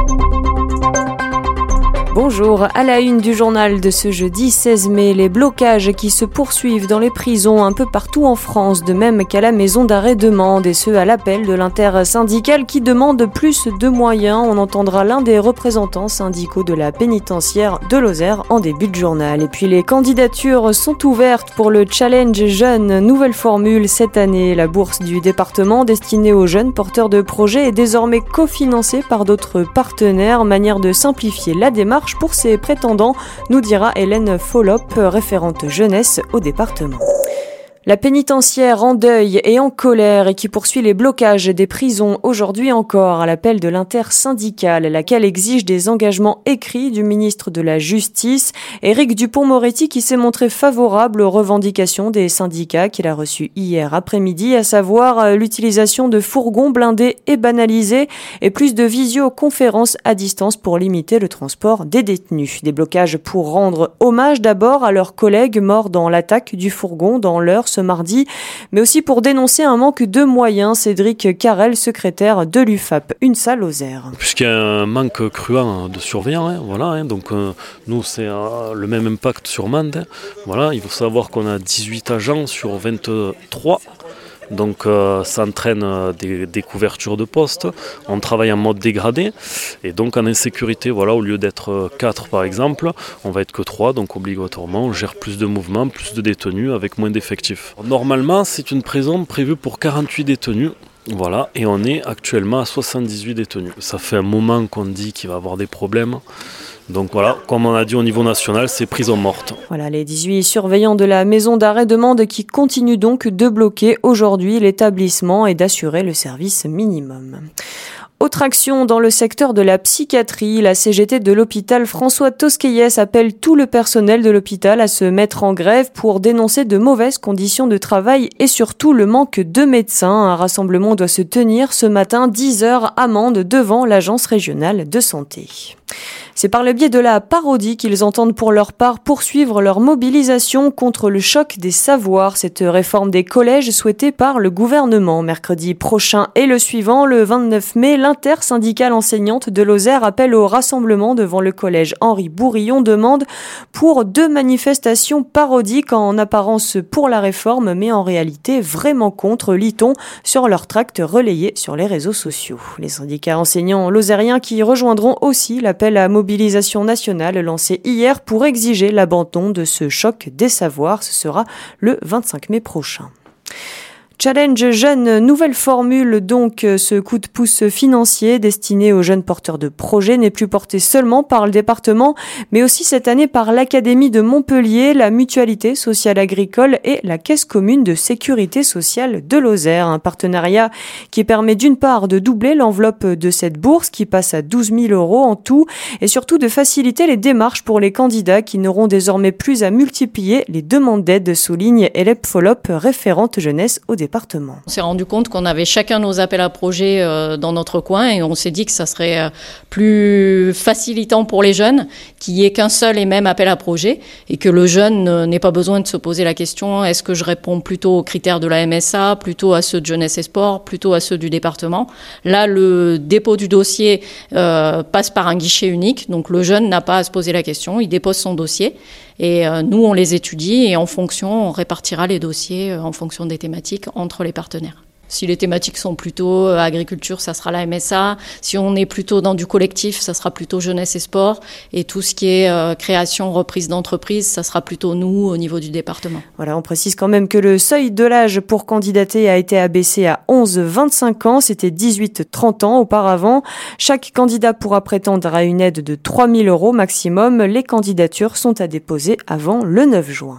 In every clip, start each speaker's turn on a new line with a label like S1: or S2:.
S1: Bonjour, à la une du journal de ce jeudi 16 mai, les blocages qui se poursuivent dans les prisons un peu partout en France, de même qu'à la maison d'arrêt de Mende, et ce à l'appel de l'intersyndicale qui demande plus de moyens. On entendra l'un des représentants syndicaux de la pénitentiaire de Lozère en début de journal. Et puis les candidatures sont ouvertes pour le Challenge Jeunes, nouvelle formule cette année. La bourse du département destinée aux jeunes porteurs de projets est désormais cofinancée par d'autres partenaires, manière de simplifier la démarche pour ses prétendants, nous dira Hélène Follop, référente jeunesse au département. La pénitentiaire en deuil et en colère et qui poursuit les blocages des prisons aujourd'hui encore à l'appel de l'intersyndicale, laquelle exige des engagements écrits du ministre de la Justice, Éric Dupond-Moretti, qui s'est montré favorable aux revendications des syndicats qu'il a reçues hier après-midi, à savoir l'utilisation de fourgons blindés et banalisés et plus de visioconférences à distance pour limiter le transport des détenus. Des blocages pour rendre hommage d'abord à leurs collègues morts dans l'attaque du fourgon dans l'Eure ce mardi, mais aussi pour dénoncer un manque de moyens. Cédric Carrel, secrétaire de l'UFAP, une salle Lozère.
S2: Puisqu'il y a un manque cruant de surveillants, donc nous c'est le même impact sur Mende. Il faut savoir qu'on a 18 agents sur 23. Donc ça entraîne des couvertures de postes, on travaille en mode dégradé et donc en insécurité, au lieu d'être 4 par exemple, on va être que 3, donc obligatoirement on gère plus de mouvements, plus de détenus avec moins d'effectifs. Normalement c'est une prison prévue pour 48 détenus. Et on est actuellement à 78 détenus. Ça fait un moment qu'on dit qu'il va y avoir des problèmes. Donc comme on a dit au niveau national, c'est prison morte.
S1: Les 18 surveillants de la maison d'arrêt de Mende qui continuent donc de bloquer aujourd'hui l'établissement et d'assurer le service minimum. Autre action dans le secteur de la psychiatrie, la CGT de l'hôpital François Tosquelles appelle tout le personnel de l'hôpital à se mettre en grève pour dénoncer de mauvaises conditions de travail et surtout le manque de médecins. Un rassemblement doit se tenir ce matin 10h à Mende devant l'agence régionale de santé. C'est par le biais de la parodie qu'ils entendent pour leur part poursuivre leur mobilisation contre le choc des savoirs, cette réforme des collèges souhaitée par le gouvernement. Mercredi prochain et le suivant, le 29 mai, l'intersyndicale enseignante de Lozère appelle au rassemblement devant le collège Henri Bourillon de Mende pour 2 manifestations parodiques en apparence pour la réforme, mais en réalité vraiment contre, lit-on, sur leur tract relayé sur les réseaux sociaux. Les syndicats enseignants lozériens qui rejoindront aussi l'appel à mobilisation nationale lancée hier pour exiger l'abandon de ce choc des savoirs. Ce sera le 25 mai prochain. Challenge Jeunes, nouvelle formule donc. Ce coup de pouce financier destiné aux jeunes porteurs de projets n'est plus porté seulement par le département, mais aussi cette année par l'Académie de Montpellier, la Mutualité sociale agricole et la Caisse commune de sécurité sociale de Lozère. Un partenariat qui permet d'une part de doubler l'enveloppe de cette bourse qui passe à 12 000 € en tout et surtout de faciliter les démarches pour les candidats qui n'auront désormais plus à multiplier les demandes d'aide, souligne Hélène Follop, référente jeunesse au département.
S3: On s'est rendu compte qu'on avait chacun nos appels à projets dans notre coin et on s'est dit que ça serait plus facilitant pour les jeunes qu'il n'y ait qu'un seul et même appel à projet et que le jeune n'ait pas besoin de se poser la question est-ce que je réponds plutôt aux critères de la MSA, plutôt à ceux de jeunesse et sport, plutôt à ceux du département. Là, le dépôt du dossier passe par un guichet unique, donc le jeune n'a pas à se poser la question, il dépose son dossier. Et nous, on les étudie et en fonction, on répartira les dossiers en fonction des thématiques entre les partenaires. Si les thématiques sont plutôt agriculture, ça sera la MSA. Si on est plutôt dans du collectif, ça sera plutôt jeunesse et sport. Et tout ce qui est création, reprise d'entreprise, ça sera plutôt nous au niveau du département.
S1: On précise quand même que le seuil de l'âge pour candidater a été abaissé à 11-25 ans. C'était 18-30 ans auparavant. Chaque candidat pourra prétendre à une aide de 3 000 € maximum. Les candidatures sont à déposer avant le 9 juin.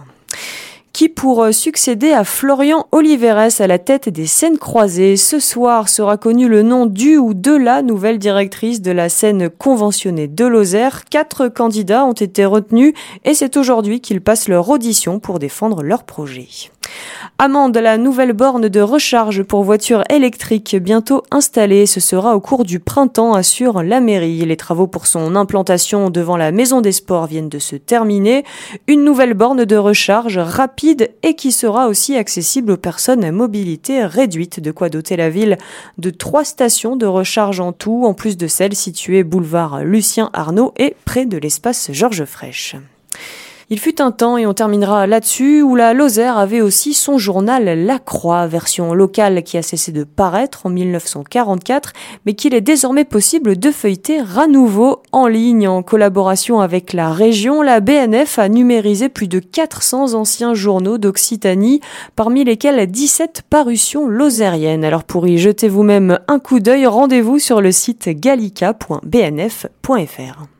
S1: Qui pour succéder à Florian Oliveres à la tête des scènes croisées. Ce soir sera connu le nom du ou de la nouvelle directrice de la scène conventionnée de Lozère. 4 candidats ont été retenus et c'est aujourd'hui qu'ils passent leur audition pour défendre leur projet. À Mende, la nouvelle borne de recharge pour voitures électriques bientôt installée. Ce sera au cours du printemps, assure la mairie. Les travaux pour son implantation devant la Maison des Sports viennent de se terminer. Une nouvelle borne de recharge rapide et qui sera aussi accessible aux personnes à mobilité réduite. De quoi doter la ville de 3 stations de recharge en tout, en plus de celles situées boulevard Lucien Arnaud et près de l'espace Georges Frêche. Il fut un temps, et on terminera là-dessus, où la Lozère avait aussi son journal La Croix, version locale qui a cessé de paraître en 1944, mais qu'il est désormais possible de feuilleter à nouveau en ligne. En collaboration avec la région, la BNF a numérisé plus de 400 anciens journaux d'Occitanie, parmi lesquels 17 parutions lozériennes. Alors pour y jeter vous-même un coup d'œil, rendez-vous sur le site gallica.bnf.fr.